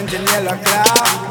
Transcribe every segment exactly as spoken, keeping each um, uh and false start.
representing Yellow Claw.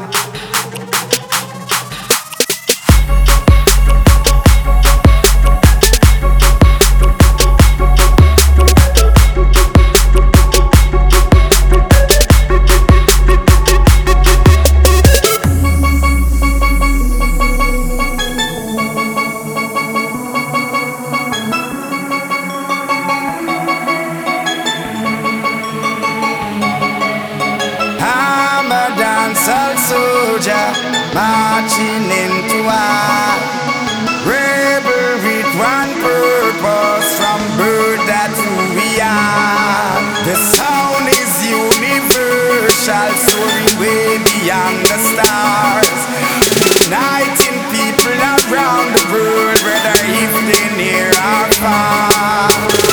Soldier marching into war, rebel with one purpose, from birth that who we are. The sound is universal, soaring way beyond the stars, uniting people around the world, whether if they near or far.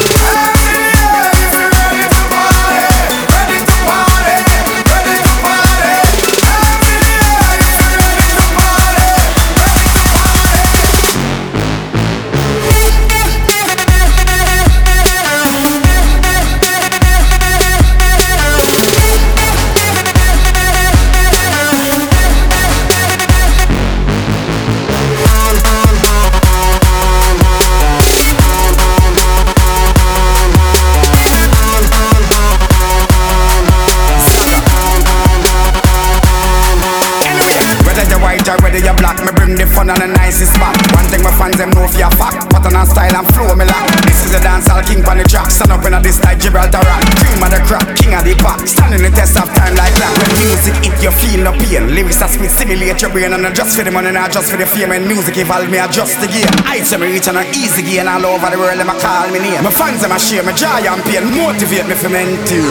Whether you black, me bring the fun on the nicest spot. One thing my fans them know for your fact, pattern and style and flow me lock. This is a dancehall king on the track, stand up in a this like Gibraltar rock. Cream of the crop, king of the pop, standing the test of time like that. When music hit you feel no pain, lyrics that spit simulate your brain, and not just for the money, not just for the fame. And music evolve me, adjust the game. I say me reach on an easy gain all over the world, them a call me name. My fans them a share my joy and pain, motivate me for men too.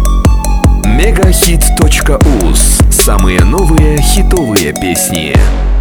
Мегахит точка уз. Самые новые хитовые песни.